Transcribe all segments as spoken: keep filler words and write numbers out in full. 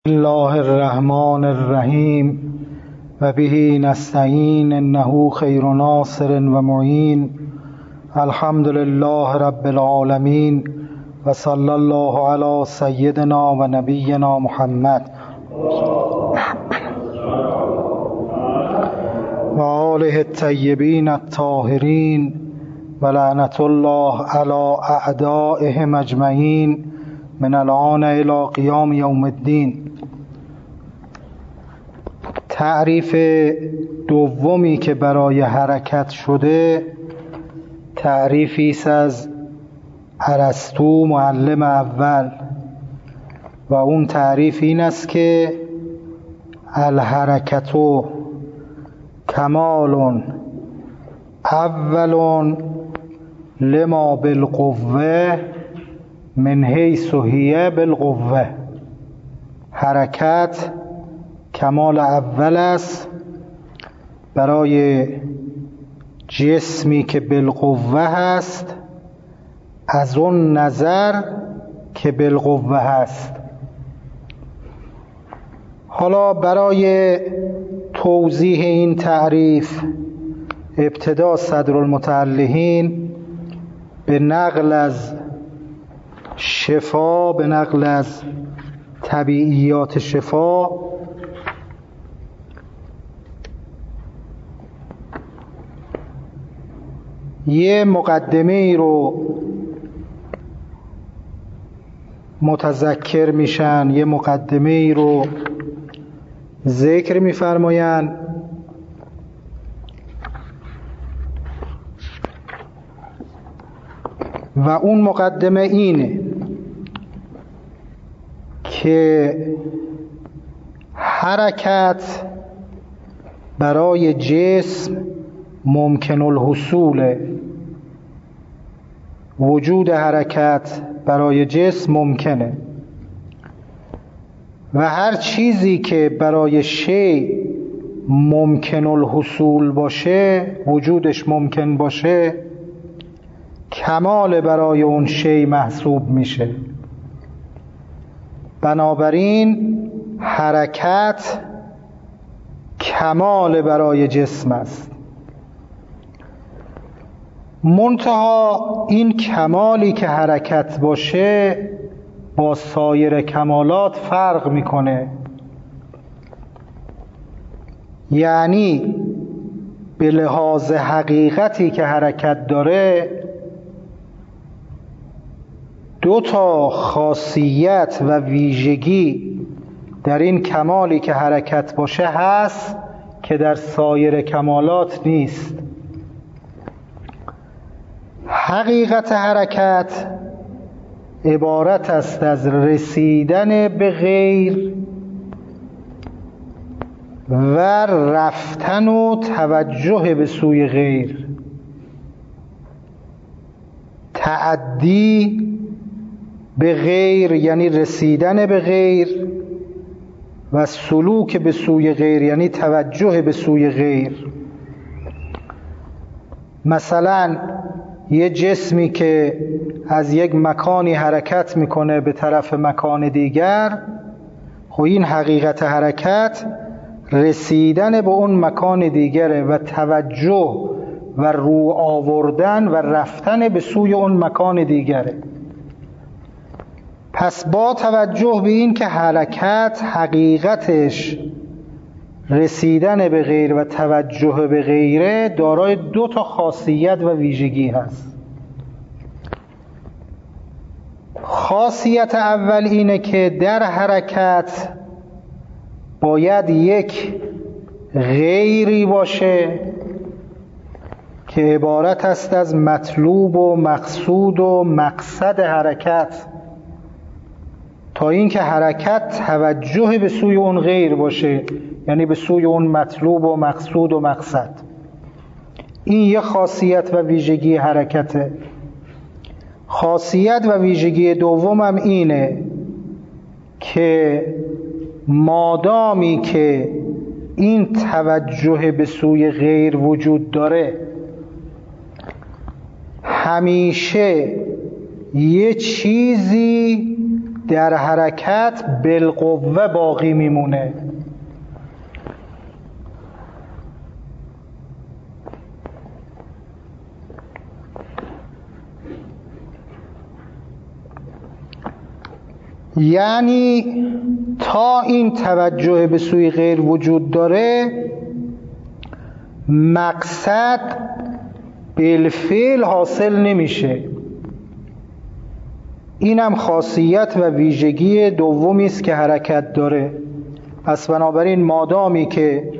الله الرحمن الرحیم و به نستعین انه خیر ناصر و معین. الحمد لله رب العالمین و صلی الله علی سیدنا و نبینا محمد و آله الطیبین الطاهرین و لعنت الله علی اعدائهم اجمعین من الآن الی قیام یوم الدین. تعریف دومی که برای حرکت شده تعریفی است از ارسطو معلم اول و اون تعریف این است که الحرکتو کمال اول لما بالقوه من حیث هی بالقوه. حرکت کمال اول است برای جسمی که بالقوه هست از اون نظر که بالقوه هست. حالا برای توضیح این تعریف ابتدا صدرالمتعلقین به نقل از شفا، به نقل از طبیعیات شفا یه مقدمه ای رو متذکر میشن، یه مقدمه ای رو ذکر میفرماین و اون مقدمه اینه که حرکت برای جسم ممکن الحصوله. وجود حرکت برای جسم ممکنه و هر چیزی که برای شی ممکن الحصول باشه، وجودش ممکن باشه، کمال برای اون شی محسوب میشه. بنابراین حرکت کمال برای جسم است. منتها این کمالی که حرکت باشه با سایر کمالات فرق میکنه. یعنی به لحاظ حقیقتی که حرکت داره دو تا خاصیت و ویژگی در این کمالی که حرکت باشه هست که در سایر کمالات نیست. حقیقت حرکت عبارت است از رسیدن به غیر و رفتن و توجه به سوی غیر. تعدی به غیر یعنی رسیدن به غیر و سلوک به سوی غیر یعنی توجه به سوی غیر. مثلا یه جسمی که از یک مکانی حرکت میکنه به طرف مکان دیگر، خب این حقیقت حرکت رسیدن به اون مکان دیگره و توجه و رو آوردن و رفتن به سوی اون مکان دیگره. پس با توجه به این که حرکت حقیقتش رسیدن به غیر و توجه به غیره، دارای دو تا خاصیت و ویژگی هست. خاصیت اول اینه که در حرکت باید یک غیری باشه که عبارت است از مطلوب و مقصود و مقصد حرکت، تا اینکه حرکت توجه به سوی اون غیر باشه، یعنی به سوی اون مطلوب و مقصود و مقصد. این یه خاصیت و ویژگی حرکته. خاصیت و ویژگی دومم اینه که مادامی که این توجه به سوی غیر وجود داره، همیشه یه چیزی در حرکت بالقوه باقی میمونه. یعنی تا این توجه به سوی غیر وجود داره، مقصد بالفعل حاصل نمیشه. اینم خاصیت و ویژگی دومی است که حرکت داره. پس بنابراین مادامی که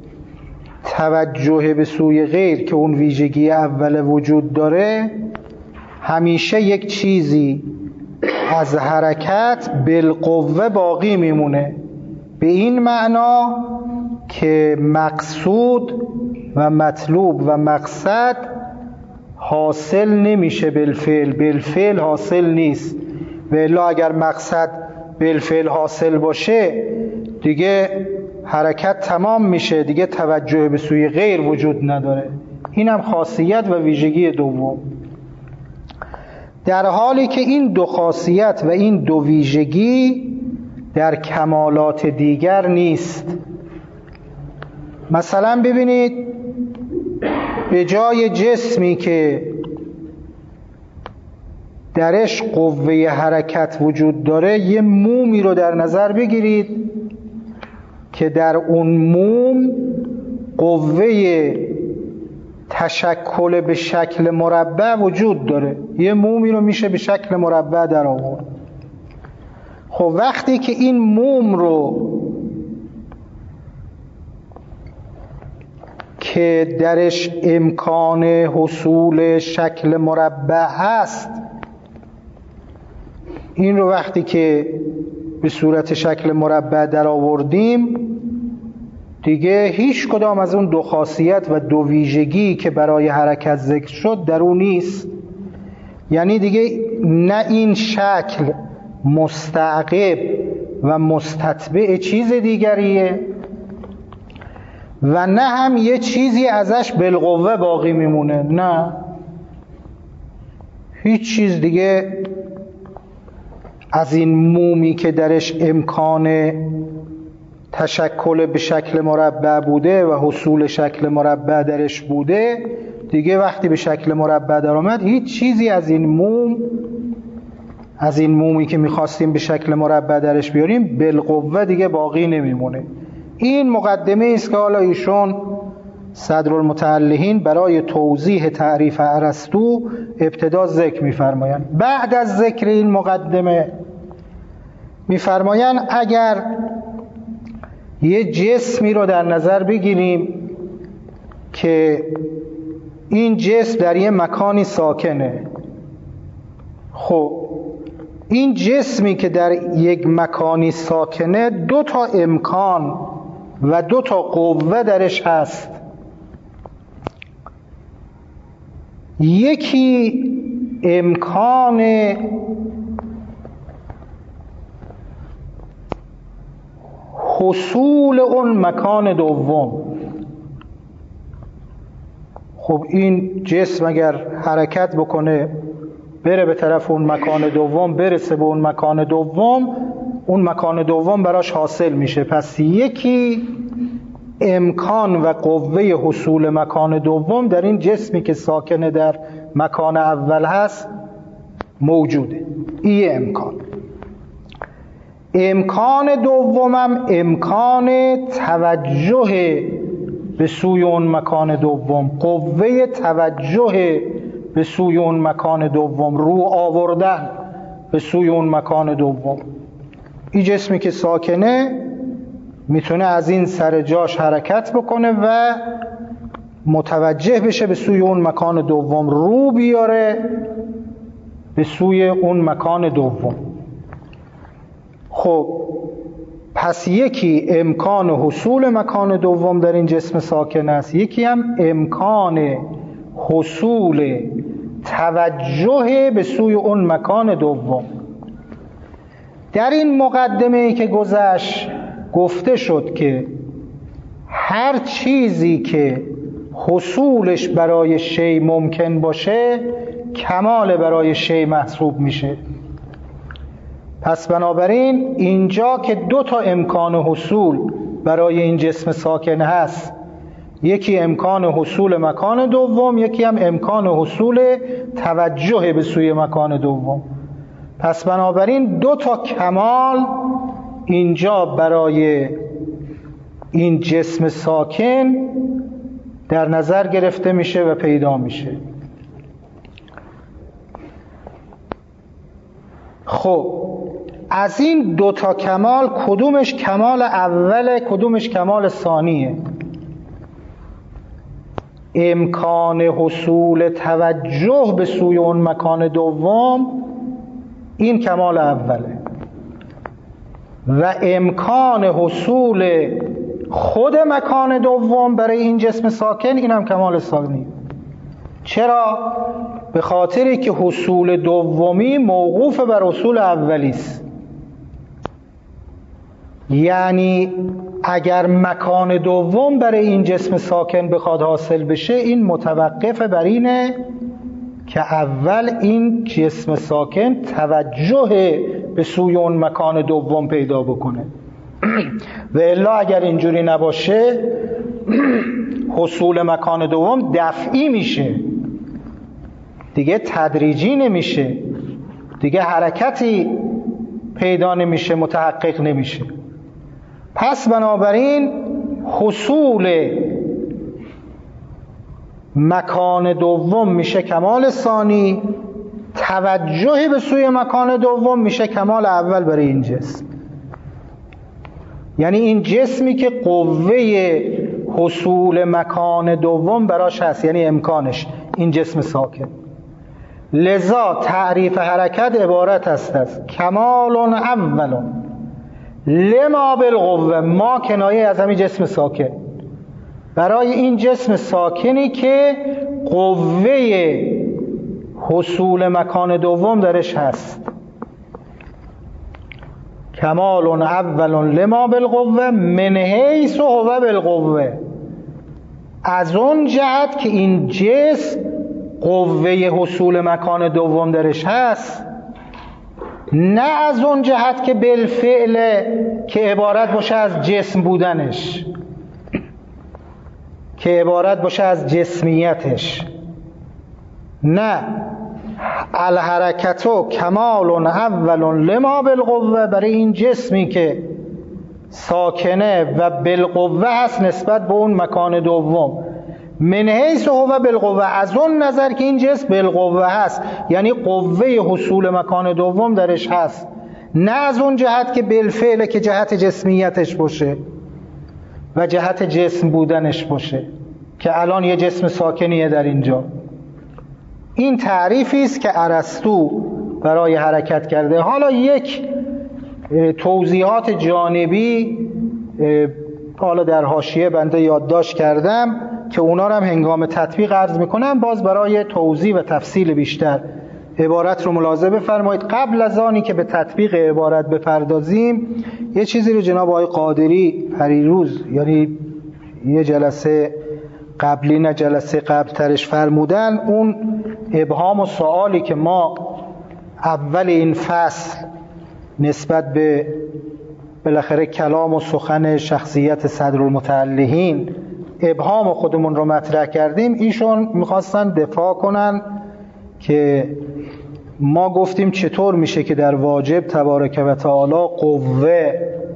توجه به سوی غیر که اون ویژگی اول وجود داره، همیشه یک چیزی از حرکت بالقوه باقی میمونه، به این معنا که مقصود و مطلوب و مقصد حاصل نمیشه بالفعل، بالفعل حاصل نیست. و الا اگر مقصد بالفعل حاصل باشه دیگه حرکت تمام میشه، دیگه توجه به سوی غیر وجود نداره. اینم خاصیت و ویژگی دوم. در حالی که این دو خاصیت و این دو ویژگی در کمالات دیگر نیست. مثلا ببینید به جای جسمی که درش قوه حرکت وجود داره، یه مومی رو در نظر بگیرید که در اون موم قوه تشکل به شکل مربع وجود داره. یه مومی رو میشه به شکل مربع در آورد. خب وقتی که این موم رو که درش امکان حصول شکل مربع هست، این رو وقتی که به صورت شکل مربع در آوردیم، دیگه هیچ کدام از اون دو خاصیت و دو ویژگی که برای حرکت ذکر شد در اون نیست. یعنی دیگه نه این شکل مستعقب و مستتبع چیز دیگریه و نه هم یه چیزی ازش بالقوه باقی میمونه. نه، هیچ چیز دیگه از این مومی که درش امکان تشکل به شکل مربع بوده و حصول شکل مربع درش بوده، دیگه وقتی به شکل مربع در آمد، هیچ چیزی از این موم، از این مومی که میخواستیم به شکل مربع درش بیاریم، بالقوه دیگه باقی نمیمونه. این مقدمه است که حالا ایشون صدرالمتعلقین برای توضیح تعریف ارسطو ابتدا ذکر میفرمایند. بعد از ذکر این مقدمه میفرمایند اگر یه جسمی رو در نظر بگیریم که این جسم در یه مکانی ساکنه، خب این جسمی که در یک مکانی ساکنه دو تا امکان و دو تا قوه درش هست. یکی امکان حصول اون مکان دوم. خب این جسم اگر حرکت بکنه بره به طرف اون مکان دوم، برسه به اون مکان دوم، اون مکان دوم براش حاصل میشه. پس یکی امکان و قوه حصول مکان دوم در این جسمی که ساکنه در مکان اول هست موجوده. این امکان. امکان دومم امکان توجه به سوی اون مکان دوم، قوه توجه به سوی اون مکان دوم، رو آوردن به سوی اون مکان دوم. این جسمی که ساکنه میتونه از این سر جاش حرکت بکنه و متوجه بشه به سوی اون مکان دوم، رو بیاره به سوی اون مکان دوم. خب پس یکی امکان حصول مکان دوم در این جسم ساکن است، یکی هم امکان حصول توجه به سوی اون مکان دوم. در این مقدمه ای که گذشت گفته شد که هر چیزی که حصولش برای شی ممکن باشه کمال برای شی محسوب میشه. پس بنابراین اینجا که دو تا امکان حصول برای این جسم ساکن هست، یکی امکان حصول مکان دوم، یکی هم امکان حصول توجه به سوی مکان دوم. پس بنابراین دو تا کمال اینجا برای این جسم ساکن در نظر گرفته میشه و پیدا میشه. خب از این دو تا کمال کدومش کمال اوله، کدومش کمال ثانیه؟ امکان حصول توجه به سوی اون مکان دوم این کمال اوله و امکان حصول خود مکان دوم برای این جسم ساکن این هم کمال ثانیه. چرا؟ به خاطری که حصول دومی موقوف بر حصول اولی است. یعنی اگر مکان دوم برای این جسم ساکن بخواد حاصل بشه، این متوقف بر اینه که اول این جسم ساکن توجه به سوی اون مکان دوم پیدا بکنه و الا اگر اینجوری نباشه حصول مکان دوم دفعی میشه، دیگه تدریجی نمیشه، دیگه حرکتی پیدا نمیشه، متحقق نمیشه. پس بنابراین حصول مکان دوم میشه کمال ثانی، توجه به سوی مکان دوم میشه کمال اول برای این جسم. یعنی این جسمی که قوه حصول مکان دوم براش هست، یعنی امکانش، این جسم ساکن. لذا تعریف حرکت عبارت است از کمال اول لما بالقوه، ما کنایه از همین جسم ساکن، برای این جسم ساکنی که قوه حصول مکان دوم درش هست. کمال اول لما بالقوه من حیث هو بالقوه، از اون جهت که این جسم قوه حصول مکان دوم درش هست، نه از اون جهت که بالفعل که عبارت باشه از جسم بودنش، که عبارت باشه از جسمیتش. نه، الحرکتو کمال اول لما بالقوه، برای این جسمی که ساکنه و بالقوه هست نسبت به اون مکان دوم. من حیث هو بالقوه، از اون نظر که این جسم بالقوه هست، یعنی قوه حصول مکان دوم درش هست، نه از اون جهت که بالفعل که جهت جسمیتش باشه و جهت جسم بودنش باشه، که الان یه جسم ساکنیه در اینجا. این تعریفی است که ارسطو برای حرکت کرده. حالا یک توضیحات جانبی حالا در حاشیه بنده یادداشت کردم که اونا رو هم هنگام تطبیق عرض میکنم، باز برای توضیح و تفصیل بیشتر عبارت رو ملاحظه بفرمایید. قبل از آنی که به تطبیق عبارت بپردازیم، یه چیزی رو جناب آقای قادری پریروز، یعنی یه جلسه قبلی نه جلسه قبل ترش فرمودن، اون ابهام و سوالی که ما اول این فصل نسبت به بالاخره کلام و سخن شخصیت صدرالمتعلهین ابهام خودمون رو مطرح کردیم، ایشون میخواستن دفاع کنن که ما گفتیم چطور میشه که در واجب تبارک و تعالی قوه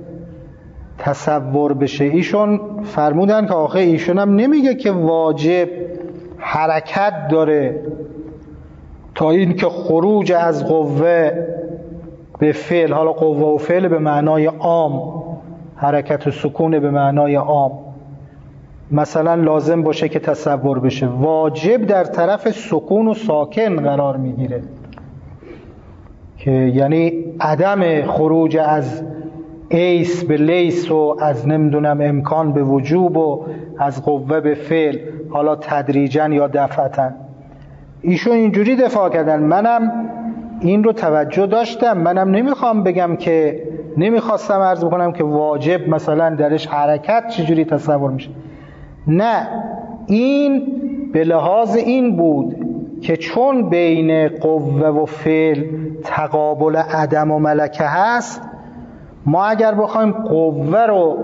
تصور بشه. ایشون فرمودن که آخه ایشون هم نمیگه که واجب حرکت داره تا این که خروج از قوه به فعل، حالا قوه و فعل به معنای عام، حرکت و سکون به معنای عام، مثلا لازم باشه که تصور بشه. واجب در طرف سکون و ساکن قرار میگیره، که یعنی عدم خروج از ایس به لیس و از نمیدونم امکان به وجوب و از قوه به فعل، حالا تدریجا یا دفعتا. ایشون اینجوری دفاع کردن. منم این رو توجه داشتم، منم نمیخوام بگم که، نمیخواستم عرض بکنم که واجب مثلا درش حرکت چجوری تصور میشه. نه، این به لحاظ این بود که چون بین قوه و فعل تقابل عدم و ملکه هست، ما اگر بخوایم قوه رو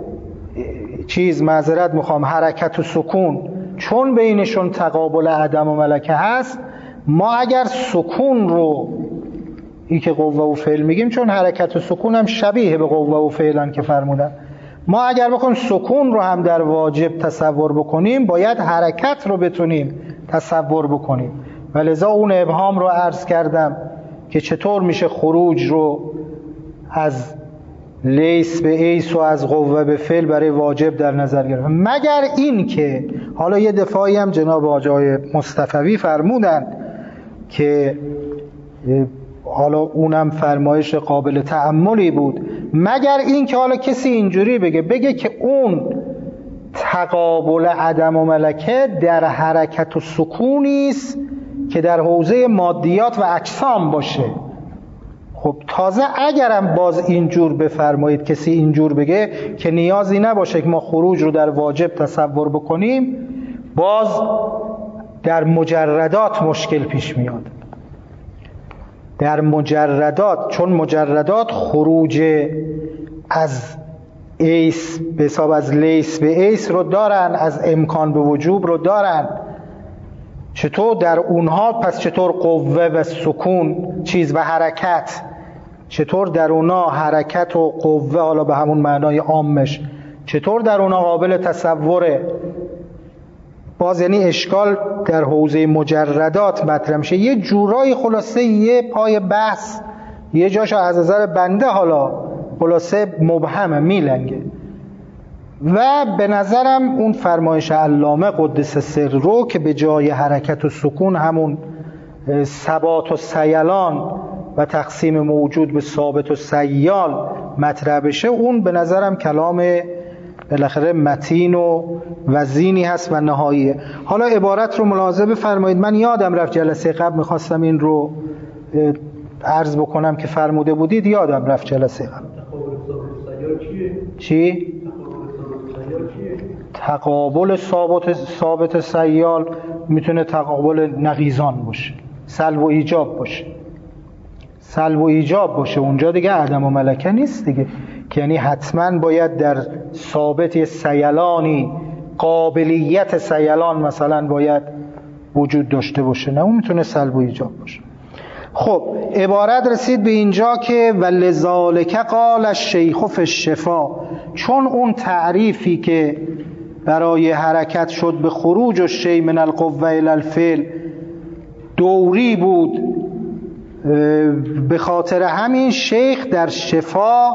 چیز معذرت میخوام حرکت و سکون چون بینشون تقابل عدم و ملکه هست، ما اگر سکون رو این که قوه و فعل میگیم، چون حرکت و سکون هم شبیه به قوه و فعلن که فرمودن، ما اگر بخوایم سکون رو هم در واجب تصور بکنیم، باید حرکت رو بتونیم تصور بکنیم. ولذا اون ابهام رو عرض کردم که چطور میشه خروج رو از لیس به ایس و از قوه به فعل برای واجب در نظر گرفت، مگر این که حالا یه دفاعی هم جناب آقای مصطفوی فرمودن که حالا اونم فرمایش قابل تأملی بود، مگر این که حالا کسی اینجوری بگه بگه که اون تقابل عدم و ملکه در حرکت و سکونی است که در حوزه مادیات و اجسام باشه. خب تازه اگرم باز اینجور بفرمایید، کسی اینجور بگه که نیازی نباشه که ما خروج رو در واجب تصور بکنیم، باز در مجردات مشکل پیش میاد. در مجردات، چون مجردات خروج از ایس به حساب از لیس به ایس رو دارن، از امکان به وجوب رو دارن، چطور در اونها پس چطور قوه و سکون چیز و حرکت، چطور در اونها حرکت و قوه حالا به همون معنای عامش چطور در اونها قابل تصوره؟ باز یعنی اشکال در حوزه مجردات مطرح میشه. یه جورایی خلاصه یه پای بحث یه جاشو از نظر بنده حالا خلاصه مبهمه، میلنگه. و به نظرم اون فرمایش علامه قدس سر رو که به جای حرکت و سکون همون ثبات و سیلان و تقسیم موجود به ثابت و سیال مطرح بشه، اون به نظرم کلام بالاخره متین و وزینی هست و نهاییه. حالا عبارت رو ملاحظه بفرمایید. من یادم رفت جلسه قبل میخواستم این رو عرض بکنم که فرموده بودید، یادم رفت جلسه قبل. چی؟ تقابل ثابت ثابت سیال میتونه تقابل نقیضان باشه، سلب و ایجاب باشه، سلب و ایجاب باشه. اونجا دیگه عدم و ملکه نیست دیگه، که یعنی حتما باید در ثابت سیلانی قابلیت سیلان مثلا باید وجود داشته باشه، نه اون میتونه سلب و ایجاب باشه. خب عبارت رسید به اینجا که ولذالک قال الشیخ فی الشفا، چون اون تعریفی که برای حرکت شد به خروج الشیء من القوه الی الفعل دوری بود، به خاطر همین شیخ در شفا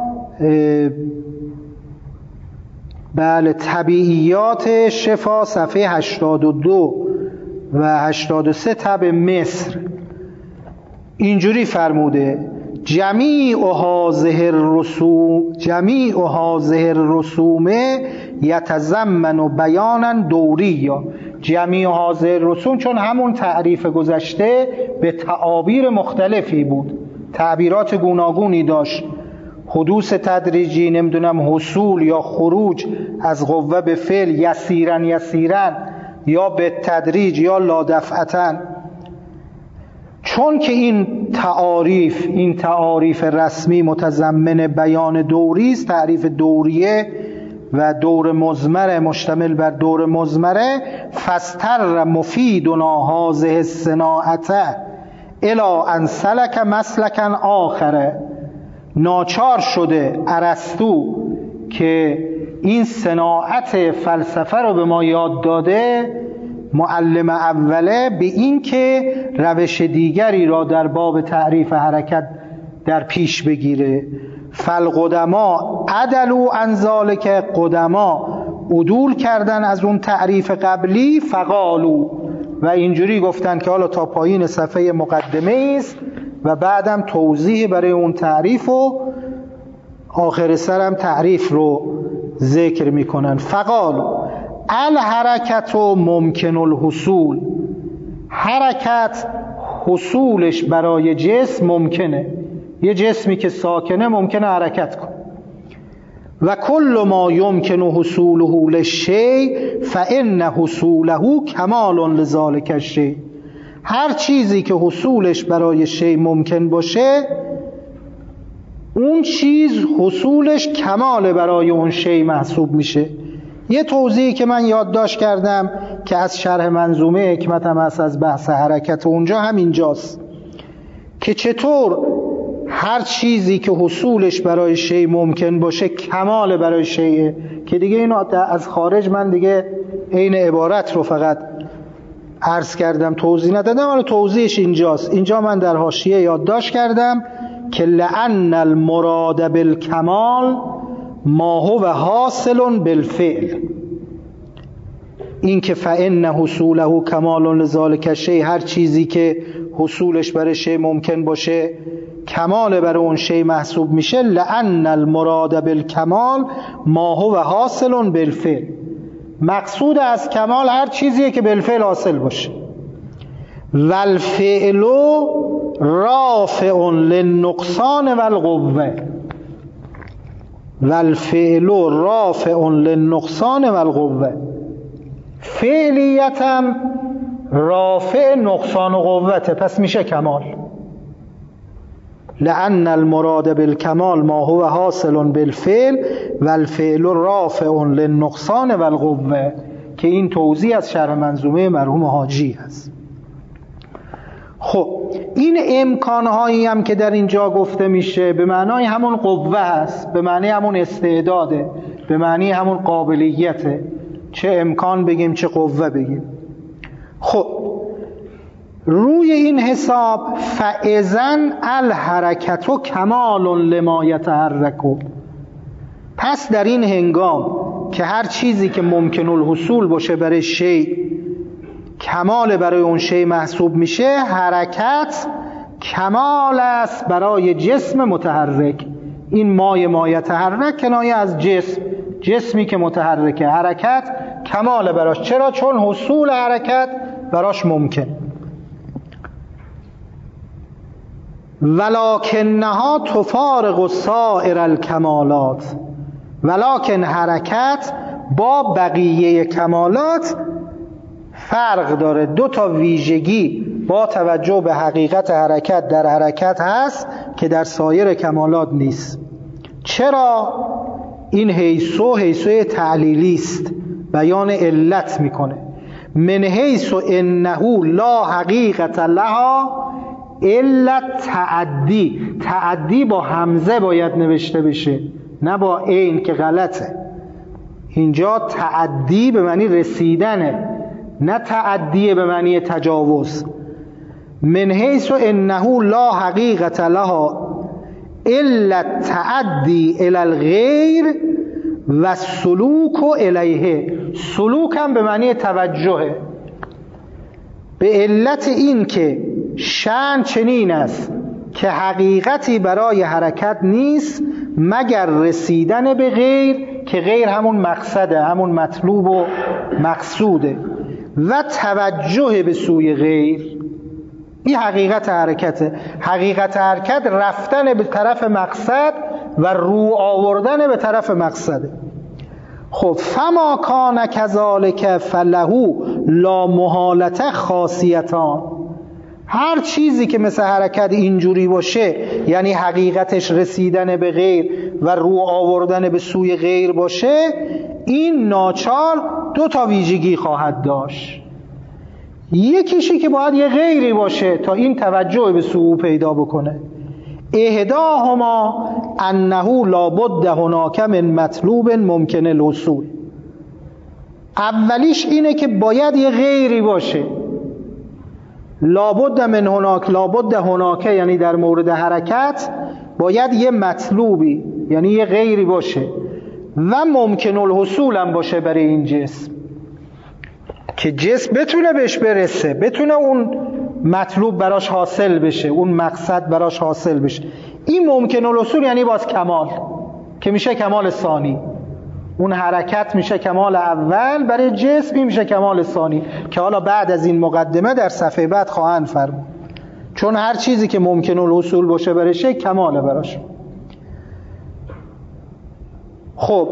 بله طبیعیات شفا صفحه هشتاد و دو و هشتاد و سه تب مصر اینجوری فرموده: جمیع هذه الرسوم جمیع هذه الرسوم یتضمن بیانا دوریا. جمیع هذه الرسوم چون همون تعریف گذشته به تعابیر مختلفی بود، تعبیرات گوناگونی داشت، حدوث تدریجی، نمیدونم حصول یا خروج از قوه به فعل یسیرن یسیرن یا به تدریج یا لادفعتن. چون که این تعاریف این تعاریف رسمی متضمن بیان دوری است، تعریف دوریه و دور مضمره مشتمل بر دور مضمره، فاستر مفیدنا هذه الصناعه الی ان سلک مسلکا آخره. ناچار شده ارسطو که این صناعت فلسفه رو به ما یاد داده، معلم اوله، به این که روش دیگری را در باب تعریف حرکت در پیش بگیره. فالقدما عدلوا عن ذلک، قدما عدول کردن از اون تعریف قبلی، فقالو، و اینجوری گفتن که حالا تا پایین صفحه مقدمه است و بعدم توضیح برای اون تعریف و آخر سرم تعریف رو ذکر میکنن. فقالو الحرکت و ممکن الحصول، حرکت حصولش برای جسم ممکنه، یه جسمی که ساکنه ممکنه حرکت کنه. و کل ما یمکن حصوله للشیء فان حصوله کمال لذالک الشیء، هر چیزی که حصولش برای شی ممکن باشه، اون چیز حصولش کمال برای اون شی محسوب میشه. یه توضیحی که من یادداشت کردم که از شرح منظومه حکمتم هست، از بحث حرکت اونجا همینجاست که چطور هر چیزی که حصولش برای شی ممکن باشه کمال برای شیء، که دیگه اینو از خارج من دیگه عین عبارت رو فقط عرض کردم، توضیح ندادم، ولی توضیحش اینجاست. اینجا من در حاشیه یادداشت کردم که لأن المراد بالکمال ما هو حاصل بالفعل، این که فإن حصوله کمال لذالک الشیء، هر چیزی که حصولش برای شی ممکن باشه کمال برای اون شی محسوب میشه. لأن المراد بالکمال ما هو حاصل بالفعل، مقصود از کمال هر چیزیه که بالفعل حاصل باشه. والفعل رافع للنقصان والقوه، والفعل رافع للنقصان والقوه، فعلیتم رافع نقصان و قوته، پس میشه کمال. لأن المراد بالکمال ما هو حاصل بالفعل والفعل رافع للنقصان والقوه، که این توضیح از شرح منظومه مرحوم حاجی هست. خب این امکانهایی هم که در اینجا گفته میشه به معنای همون قوه هست، به معنی همون استعداده، به معنی همون قابلیته، چه امکان بگیم چه قوه بگیم. خب روی این حساب فاذن الحرکت کمال لما یتحرک، پس در این هنگام که هر چیزی که ممکن الحصول باشه برای شی کمال برای اون شی محسوب میشه، حرکت کمال است برای جسم متحرک. این مای ما یتحرک کنایه از جسم، جسمی که متحرکه، حرکت کمال براش. چرا؟ چون حصول حرکت براش ممکن. ولکنها تفارق سائر الکمالات، ولکن حرکت با بقیه کمالات فرق داره. دو تا ویژگی با توجه به حقیقت حرکت در حرکت هست که در سایر کمالات نیست. چرا؟ این حیثو حیثو تعلیلی است، بیان علت میکنه. من حیث انه لا حقیقت لها الا تعدی، تعدی با همزه باید نوشته بشه نه با عین که غلطه. اینجا تعدی به معنی رسیدنه، نه تعدی به معنی تجاوز. من حیث انه لا حقیقت لها الا تعدی الی الغیر و السلوک الیه، سلوک هم به معنی توجهه، به علت این که شأن چنین است که حقیقتی برای حرکت نیست مگر رسیدن به غیر، که غیر همون مقصده، همون مطلوب و مقصوده، و توجه به سوی غیر. این حقیقت حرکته. حقیقت حرکت رفتن به طرف مقصد و رو آوردن به طرف مقصده. خب فما کان کذالک فله لا محالته خاصیتان، هر چیزی که مثل حرکت اینجوری باشه، یعنی حقیقتش رسیدن به غیر و رو آوردن به سوی غیر باشه، این ناچار دو تا ویژگی خواهد داشت. یکیشی که باید یه غیری باشه تا این توجه به سو پیدا بکنه. احداهما انه لابد هناک من مطلوب ممکن الحصول، اولیش اینه که باید یه غیری باشه. لابد من هناک، لابد هناک یعنی در مورد حرکت باید یه مطلوبی یعنی یه غیری باشه و ممکن الحصول هم باشه برای این جسم، که جسم بتونه بهش برسه، بتونه اون مطلوب براش حاصل بشه، اون مقصد براش حاصل بشه. این ممکن الحصول یعنی باز کمال، که میشه کمال ثانی. اون حرکت میشه کمال اول برای جسم، این میشه کمال ثانی، که حالا بعد از این مقدمه در صفحه بعد خواهند فرمود. چون هر چیزی که ممکن الحصول باشه برای شی کماله براش. خب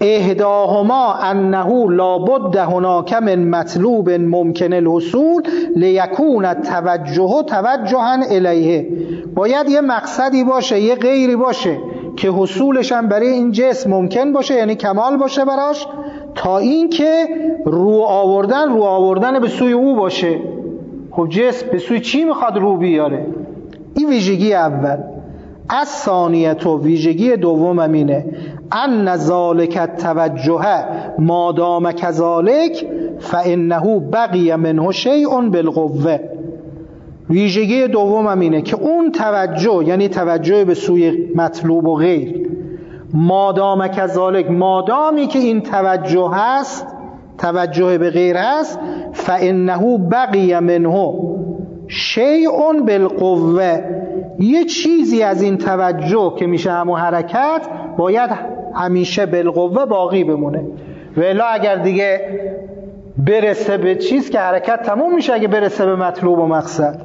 احداهما انه لابد هناک من مطلوب ممکن الحصول لیکون التوجه توجها الیه، باید یه مقصدی باشه، یه غیری باشه که حصولش هم برای این جسم ممکن باشه، یعنی کمال باشه براش، تا این که رو آوردن رو آوردن به سوی او باشه. خب جسم به سوی چی میخواد رو بیاره؟ این ویژگی اول. از ثانیت و ویژگی دوم امینه ان ذالک التوجه ما دام کذالک فانه بقی منه شیء بالقوه. ویژگی دوم امینه که اون توجه، یعنی توجه به سوی مطلوب و غیر، ما دام کذالک، مادامی که این توجه هست، توجه به غیر هست، فانه بقی منه شیء بالقوه، یه چیزی از این توجه که میشه همون حرکت باید همیشه بالقوه باقی بمونه، و الا اگر دیگه برسه به چیز که حرکت تموم میشه، اگه برسه به مطلوب و مقصد.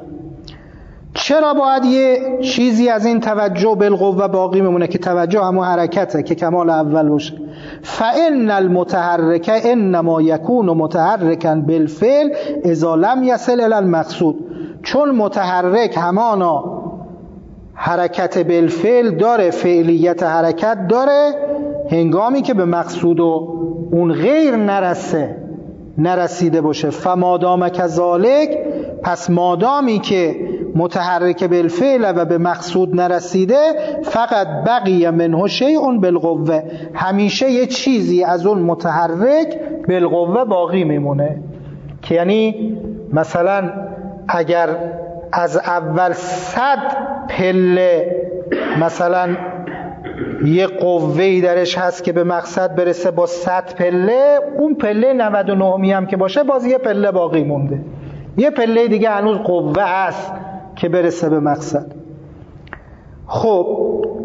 چرا باید یه چیزی از این توجه بالقوه باقی بمونه؟ که توجه همون حرکته که کمال اول باشه. فإن المتحرک انما یکون متحرکا بالفعل اذا لم یصل الی المقصود، چون متحرک همانا حرکت بالفعل داره، فعلیت حرکت داره، هنگامی که به مقصود و اون غیر نرسه، نرسیده باشه. فمادام کذالک، پس مادامی که متحرک بالفعل و به مقصود نرسیده، فقط بقی منه شیء بالقوه، همیشه یه چیزی از اون متحرک بالقوه باقی میمونه. که یعنی مثلا اگر از اول صد پله مثلا یه قوه‌ای درش هست که به مقصد برسه با صد پله، اون پله نود و نه هم که باشه باز یه پله باقی مونده، یه پله دیگه هنوز قوه هست که برسه به مقصد. خب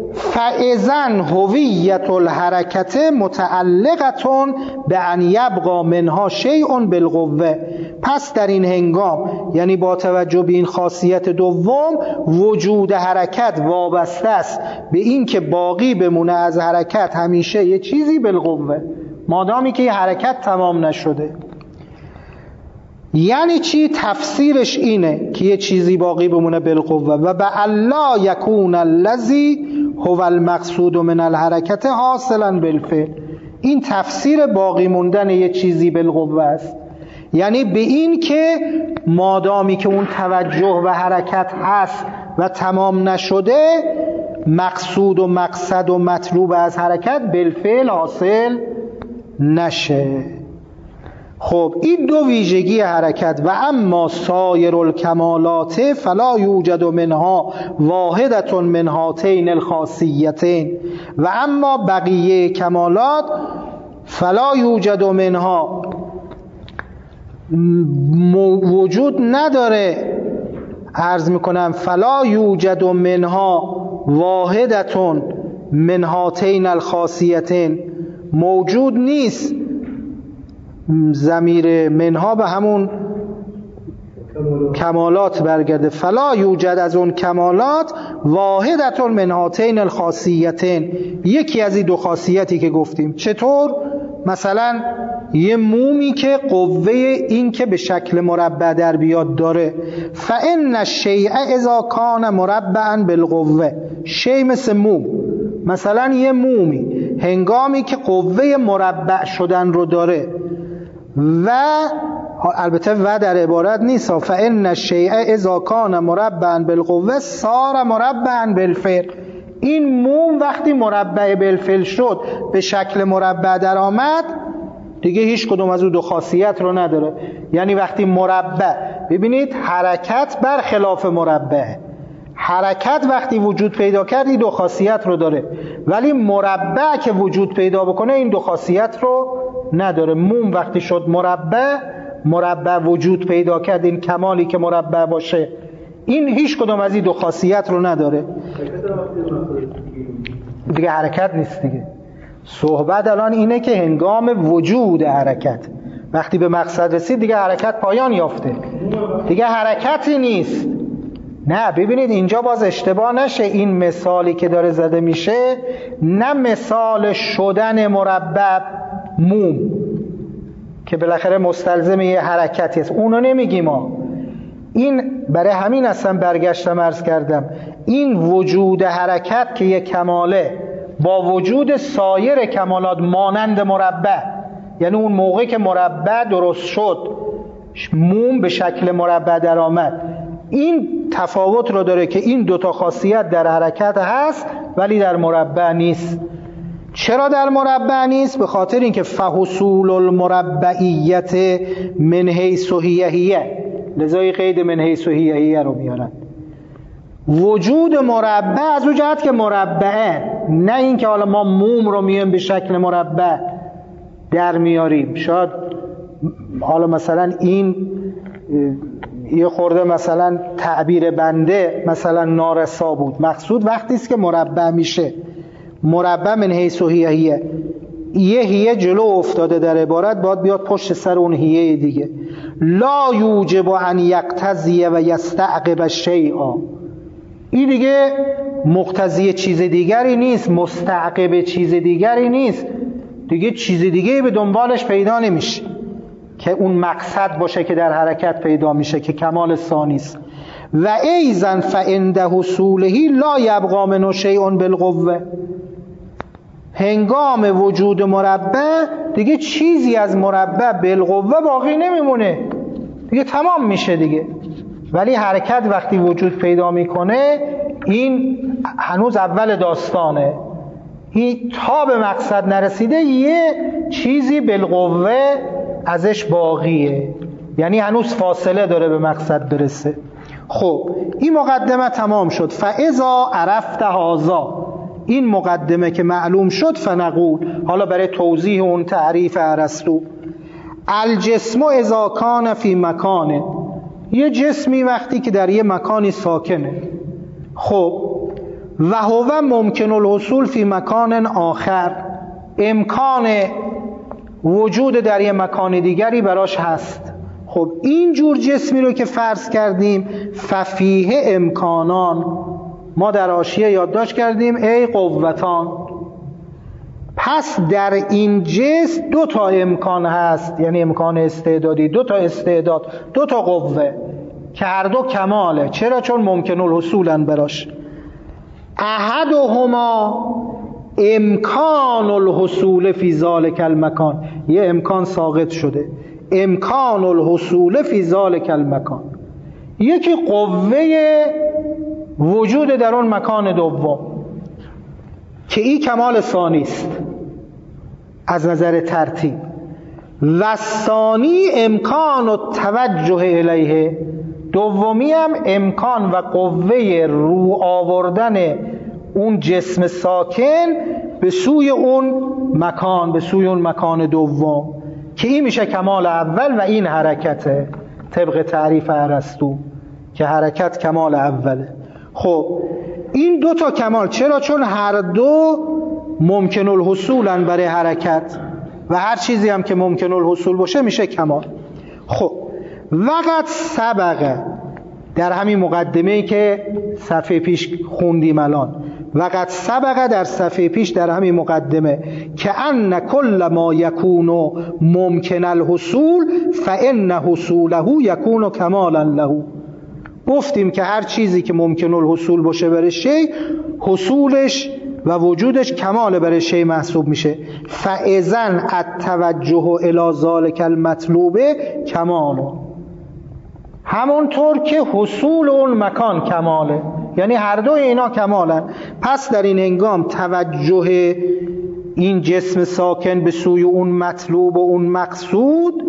فاذن هویت الحرکت متعلقتون به ان یبقى منها شیء بالقوه، پس در این هنگام، یعنی با توجه به این خاصیت دوم، وجود حرکت وابسته است به این که باقی بمونه از حرکت همیشه یه چیزی بالقوه، مادامی که یه حرکت تمام نشده. یعنی چی؟ تفسیرش اینه که یه چیزی باقی بمونه بالقوه. و به الله یکون الذی هو المقصود من الحرکت حاصلا بالفعل، این تفسیر باقی موندن یه چیزی بالقوه است، یعنی به این که مادامی که اون توجه و حرکت هست و تمام نشده، مقصود و مقصد و مطلوب از حرکت بالفعل حاصل نشه. خب این دو ویژگی حرکت. و اما سایر الکمالات فلا یوجد منها واحدة من هاتین الخاصیتین، و اما بقیه کمالات فلا یوجد منها، وجود نداره، عرض میکنم فلا یوجد منها واحدة من هاتین الخاصیتین، موجود نیست. ضمیر منها به همون کمالات برگرده. فلا یوجد از اون کمالات واحدة من هاتین الخاصیتین، یکی از این دو خاصیتی که گفتیم. چطور؟ مثلا یه مومی که قوه این که به شکل مربع در بیاد داره. فإن الشیء اذا کان مربعا بالقوه، شیء مثل موم، مثلا یه مومی هنگامی که قوه مربع شدن رو داره، و البته و در عبارت نیست، فإن الشیء اذا کان مربعا بالقوه صار مربعا بالفعل، این موم وقتی مربع بالفعل شد، به شکل مربع در آمد، دیگه هیچ کدوم از اون دو خاصیت رو نداره. یعنی وقتی مربع، ببینید حرکت برخلاف مربع، حرکت وقتی وجود پیدا کرد این دو خاصیت رو داره، ولی مربع که وجود پیدا بکنه این دو خاصیت رو نداره. موم وقتی شد مربع، مربع وجود پیدا کرد، این کمالی که مربع باشه، این هیچ کدوم از این دو خاصیت رو نداره. دیگه حرکت نیست دیگه. صحبت الان اینه که هنگام وجود حرکت، وقتی به مقصد رسید دیگه حرکت پایان یافته، دیگه حرکتی نیست. نه ببینید اینجا باز اشتباه نشه، این مثالی که داره زده میشه نه مثال شدن مربع موم که بالاخره مستلزم یه حرکتی است، اونو نمیگیم ما. این برای همین اصلا برگشتم عرض کردم این وجود حرکت که یک کماله با وجود سایر کمالات مانند مربع، یعنی اون موقع که مربع درست شد موم به شکل مربع در آمد، این تفاوت رو داره که این دوتا خاصیت در حرکت هست ولی در مربع نیست. چرا در مربع نیست؟ به خاطر اینکه فحصول المربعیت من حیث هیه هیه، لذا قید من حیث هیه هیه رو میارن. وجود مربع از اون جهت که مربعه، نه اینکه حالا ما موم رو میایم به شکل مربع در میاریم. شاید حالا مثلا این یه خورده مثلا تعبیر بنده مثلا نارسا بود. مقصود وقتی است که مربع میشه، مربع من حیث هیه هیه، یه هیه جلو افتاده در عبارت، باید بیاد پشت سر اون هیه دیگه. لا یوجب ان یقتضی و یستعقب الشیء، این دیگه مقتضی چیز دیگری نیست، مستعقب چیز دیگری نیست دیگه، چیز دیگه به دنبالش پیدا نمیشه که اون مقصد باشه که در حرکت پیدا میشه که کمال ثانی است. و ایضا فعند حصوله لا یبقى منه شیء بالقوه، هنگام وجود مربع دیگه چیزی از مربع بالقوه باقی نمیمونه دیگه، تمام میشه دیگه. ولی حرکت وقتی وجود پیدا میکنه این هنوز اول داستانه، این تا به مقصد نرسیده یه چیزی بالقوه ازش باقیه، یعنی هنوز فاصله داره به مقصد برسه. خب این مقدمه تمام شد. فاذا عرفت هذا، این مقدمه که معلوم شد، فنقول، حالا برای توضیح اون تعریف ارسطو، الجسم اذا کان فی مکان، یه جسمی وقتی که در یه مکانی ساکنه، خب و هو ممکن الحصول فی مکان آخر، امکان وجود در یه مکان دیگری براش هست. خب این جور جسمی رو که فرض کردیم ففیه امکانان، ما در حاشیه یادداشت کردیم ای قوتان، پس در این جسم دو تا امکان هست، یعنی امکان استعدادی، دو تا استعداد، دو تا قوه که هر دو کماله. چرا؟ چون ممکن الحصولن براش. احدهما امکان الحصول فی ذلک المکان، یه امکان ساقط شده، امکان الحصول فی ذلک المکان، یکی قوه وجود در اون مکان دوم که این کمال ثانی است از نظر ترتیب. و ثانی امکان التوجه الیه، دومی هم امکان و قوه رو آوردن اون جسم ساکن به سوی اون مکان، به سوی اون مکان دوم که این میشه کمال اول و این حرکته طبق تعریف ارسطو که حرکت کمال اوله. خب این دو تا کمال، چرا؟ چون هر دو ممکن الحصولن برای حرکت و هر چیزی هم که ممکن الحصول باشه میشه کمال. خب وقت سبقه، در همین مقدمه‌ای که صفحه پیش خوندیم الان، وقت سبقه در صفحه پیش در همین مقدمه که ان کل ما یکون ممکن الحصول فان حصوله یکون کمالا له، گفتیم که هر چیزی که ممکن الحصول باشه برای شی، حصولش و وجودش کمال برای شی محسوب میشه. فاذن التوجه الی ذلک المطلوب کمال، همونطور که حصول اون مکان کماله، یعنی هر دو اینا کمالن. پس در این هنگام توجه این جسم ساکن به سوی اون مطلوب و اون مقصود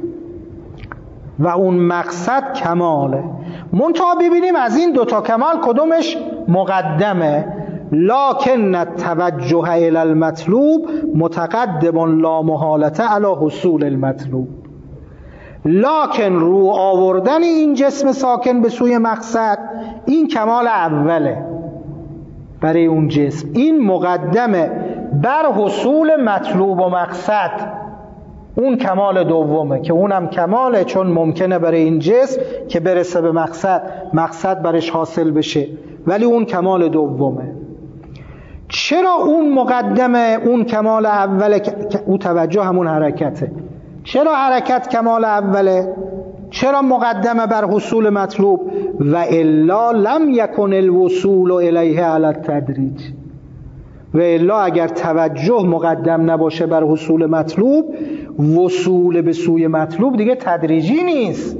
و اون مقصد کماله. منتها ببینیم از این دوتا کمال کدومش مقدمه. لکن التوجه الی المطلوب متقدم لا محالة علی حصول المطلوب، لکن رو آوردن این جسم ساکن به سوی مقصد این کمال اوله برای اون جسم، این مقدمه بر حصول مطلوب و مقصد، اون کمال دومه که اونم کماله چون ممکنه برای این جسم که برسه به مقصد، مقصد برش حاصل بشه، ولی اون کمال دومه. چرا اون مقدمه اون کمال اوله؟ که او توجه همون حرکته. چرا حرکت کمال اوله؟ چرا مقدمه بر حصول مطلوب؟ و الا لم یکن الوصول الیه علی التدریج، و الا اگر توجه مقدم نباشه بر حصول مطلوب، وصول به سوی مطلوب دیگه تدریجی نیست.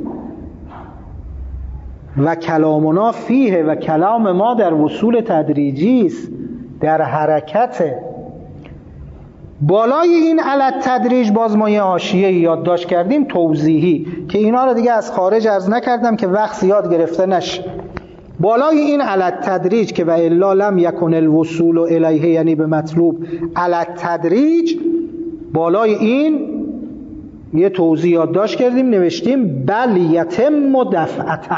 و کلامنا فیه، و کلام ما در وصول تدریجی است، در حرکته. بالای این علت تدریج باز ما یه حاشیه یادداشت کردیم توضیحی که اینا رو دیگه از خارج عرض نکردم که وقت زیاد گرفته نشه. بالای این علت تدریج که و الا لم یکن الوصول الیه، یعنی به مطلوب، علت تدریج، بالای این یه توضیح یادداشت کردیم، نوشتیم بل یتم دفعتاً.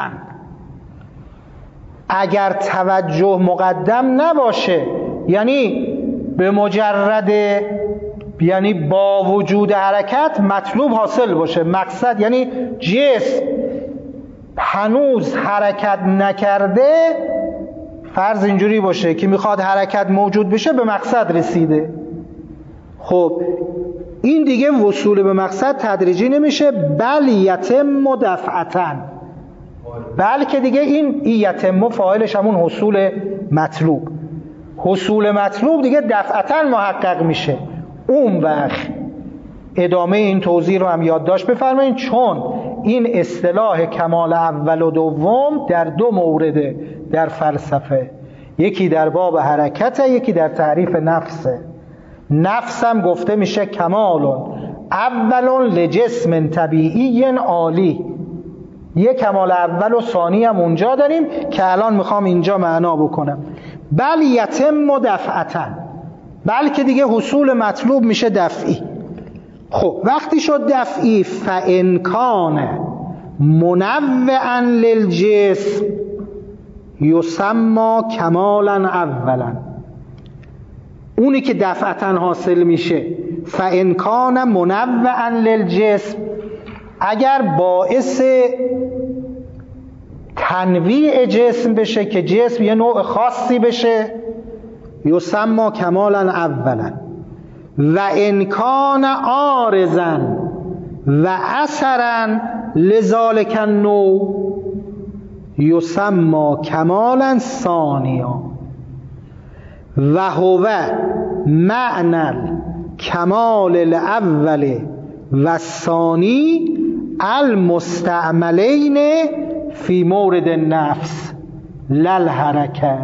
اگر توجه مقدم نباشه، یعنی به مجرد، یعنی با وجود حرکت مطلوب حاصل باشه، مقصد یعنی جسم هنوز حرکت نکرده، فرض اینجوری باشه که میخواد حرکت موجود بشه، به مقصد رسیده. خب این دیگه وصول به مقصد تدریجی نمیشه، بل یتم دفعتاً، بلکه دیگه این یتم فاعلش همون حصول مطلوب، حصول مطلوب دیگه دفعتاً محقق میشه. اون وقت ادامه این توضیح رو هم یادداشت بفرمایید، چون این اصطلاح کمال اول و دوم در دو مورده در فلسفه، یکی در باب حرکته، یکی در تعریف نفسه. نفس هم گفته میشه کمال اول لجسم طبیعی عالی. یه کمال اول و ثانی هم اونجا داریم که الان میخوام اینجا معنا بکنم. بل یتم دفعتاً، بلکه دیگه حصول مطلوب میشه دفعی. خب وقتی شد دفعی، فان کان منوعا للجسم یسمى کمالا اولا. اونی که دفعتاً حاصل میشه، فان کان منوعا للجسم، اگر باعث تنویع جسم بشه که جسم یه نوع خاصی بشه، یسمى کمالا اولا. و ان کان عارضا و اثرا لذالک النوع یسمى کمالا ثانیا. و هو معنی کمال الاول و الثانی المستعملین فی مورد النفس للحرکه.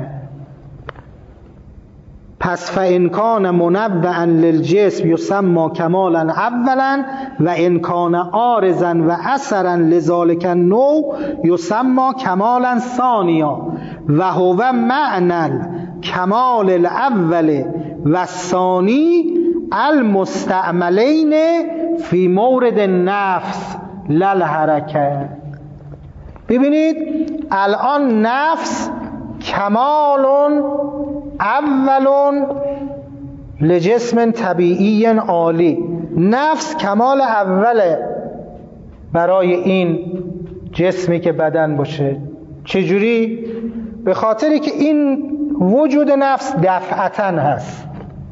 پس فان کان منوعا للجسم یسمى کمالا اولا و ان کان عارضا و اثرا لذالک النوع یسمى کمالا ثانیا. و هو معنی کمال الاول و الثانی المستعملین فی مورد النفس للحرکه. ببینید الان نفس کمال اول لجسم طبیعی عالی، نفس کمال اوله برای این جسمی که بدن باشه. چجوری؟ به خاطری که این وجود نفس دفعتاً هست،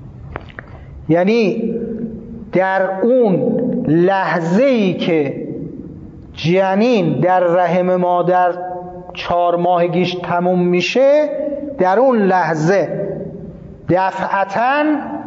یعنی در اون لحظه‌ای که جنین در رحم مادر چهار ماهگیش تموم میشه، در اون لحظه دفعتاً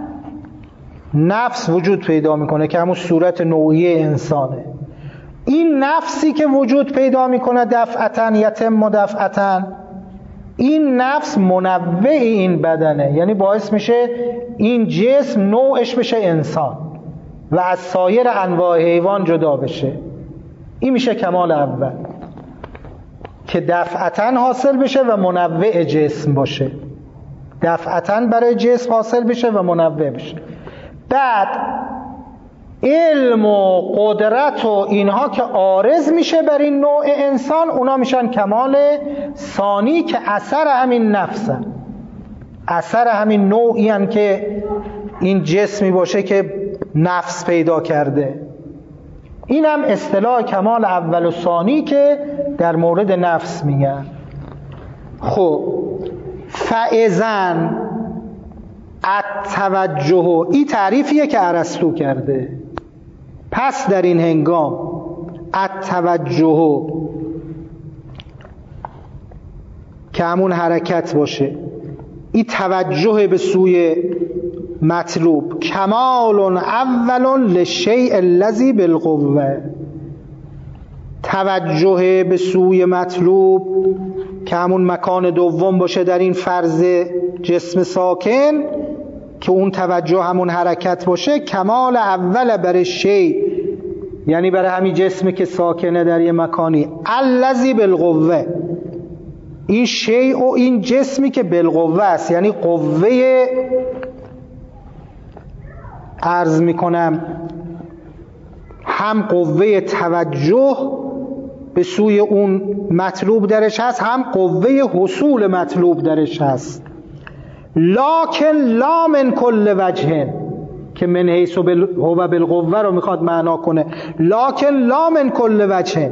نفس وجود پیدا میکنه که همون صورت نوعی انسانه. این نفسی که وجود پیدا میکنه دفعتاً، یتم دفعتاً، این نفس منوع این بدنه، یعنی باعث میشه این جسم نوعش بشه انسان و از سایر انواع حیوان جدا بشه. این میشه کمال اول که دفعتاً حاصل بشه و منوع جسم باشه، دفعتاً برای جسم حاصل بشه و منوع بشه. بعد علم و قدرت و اینها که عارض میشه بر این نوع انسان، اونا میشن کمال ثانی که اثر همین نفسن، اثر همین نوعی هن که این جسمی باشه که نفس پیدا کرده. این هم اصطلاح کمال اول و ثانی که در مورد نفس میگن. خب فاذن التوجه، این تعریفیه که ارسطو کرده. پس در این هنگام التوجه که همون حرکت باشه، این توجه به سوی مطلوب. کمال اول للشیء الذی بالقوه، توجه به سوی مطلوب که همون مکان دوم باشه در این فرض جسم ساکن، که اون توجه همون حرکت باشه. کمال اول برای شیء یعنی برای همین جسمی که ساکنه در یه مکانی، الذی بالقوه، این شیء و این جسمی که بالقوه است، یعنی قوه عرض میکنم هم قوه توجه به سوی اون مطلوب درش هست، هم قوه حصول مطلوب درش هست. لکن لا من کل وجه، که من حیث هو بالقوه رو میخواد معنا کنه. لکن لا من کل وجه،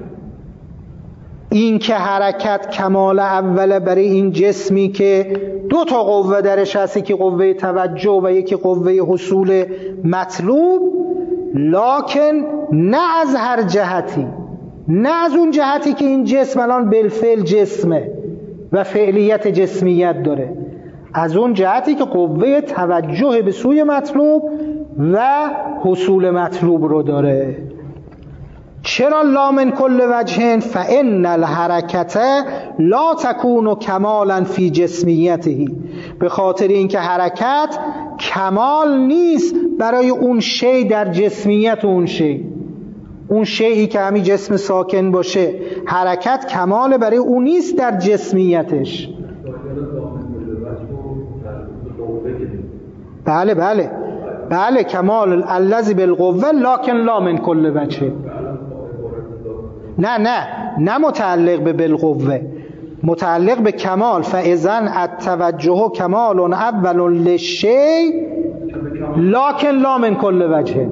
این که حرکت کمال اول برای این جسمی که دو تا قوه درش هست، یکی قوه توجه و یکی قوه حصول مطلوب. لکن نه از هر جهتی، نه از اون جهتی که این جسم الان بالفعل جسمه و فعلیت جسمیت داره، از اون جهتی که قوه توجه به سوی مطلوب و حصول مطلوب رو داره. چرا لا من کل وجه؟ فان الحرکت لا تکون کمالا فی جسمیته، به خاطر اینکه حرکت کمال نیست برای اون شی در جسمیت اون شی. اون شیئی که همین جسم ساکن باشه، حرکت کمال برای اون نیست در جسمیتش. بله بله بله کمال الذی بالقوه لکن لا من کل وجه. نه نه نه متعلق به بالقوه، متعلق به کمال. فاذن التوجه کمال اول للشیء لکن لا من کل وجه.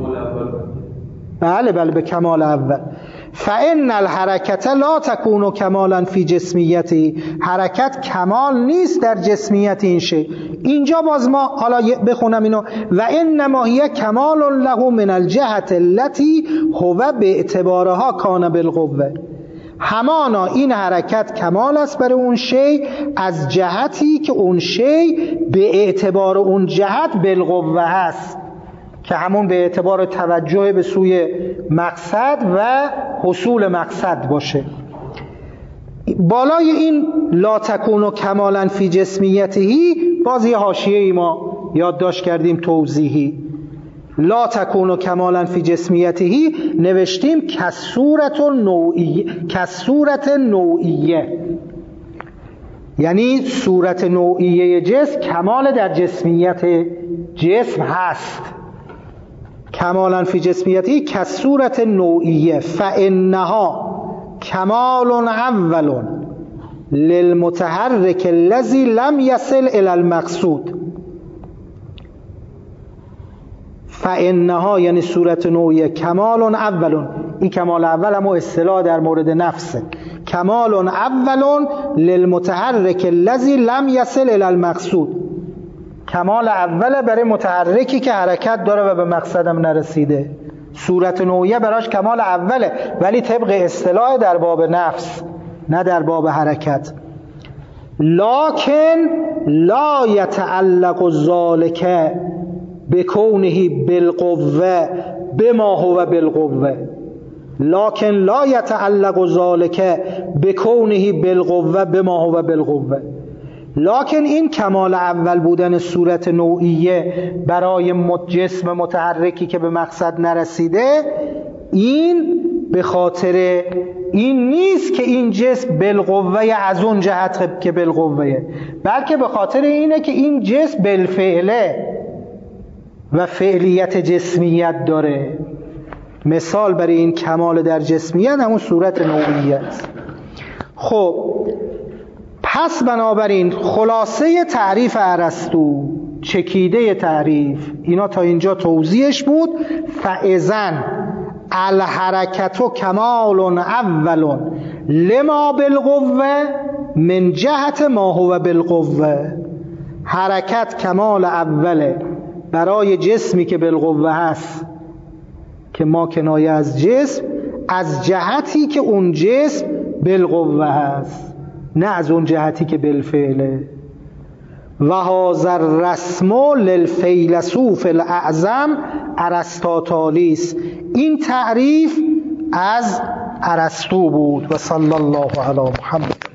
بله بله به کمال اول. فان الحرکت لا تکون کمالا فی جسمیته، حرکت کمال نیست در جسمیت این شی. اینجا باز ما حالا بخونم اینو، و انما هی کمال له من الجهت التي هو باعتبارها کان بالقوه، همانا این حرکت کمال است برای اون شی از جهتی که اون شی به اعتبار اون جهت بالقوه هست، که همون به اعتبار توجه به سوی مقصد و حصول مقصد باشه. بالای این لا تکون کمالا فی جسمیتهی باز یه حاشیه‌ای ما یادداشت کردیم توضیحی. لا تکون کمالا فی جسمیتهی نوشتیم کصورت نوعیه، کصورت نوعیه یعنی صورت نوعیه جسم کمال در جسمیت جسم هست. کمالا فی جسمیتی کصورت نوعیه. فانها کمال اول للمتحرک الذی لم یصل الی المقصود. فانها یعنی صورت نوعیه کمال اول، این کمال اول هم اصطلاح در مورد نفسه. کمال اول للمتحرک الذی لم یصل الی المقصود، کمال اول برای متحرکی که حرکت داره و به مقصدم نرسیده. صورت نوعیه براش کمال اوله، ولی طبق اصطلاح در باب نفس نه در باب حرکت. لکن لا یتعلق ذلک بکونه بالقوه بما هو بالقوه. لکن لا یتعلق ذلک بکونه بالقوه بما هو بالقوه. لکن این کمال اول بودن صورت نوعیه برای جسم متحرکی که به مقصد نرسیده، این به خاطر این نیست که این جسم بالقوه از اون جهت که بالقوه، بلکه به خاطر اینه که این جسم بالفعله و فعلیت جسمیت داره. مثال برای این کمال در جسمیت همون صورت نوعیه است. خب پس بنابراین خلاصه تعریف ارسطو، چکیده تعریف، اینا تا اینجا توضیحش بود. فاذن الحرکت کمال اول لما بالقوه من جهت ما هو بالقوه. حرکت کمال اوله برای جسمی که بالقوه هست، که ما کنایه از جسم، از جهتی که اون جسم بالقوه هست، نه از اون جهتی که بالفعله. و هذا الرسم للفیلسوف الاعظم ارسطاطالیس، این تعریف از ارسطو بود. و صلی الله علی محمد.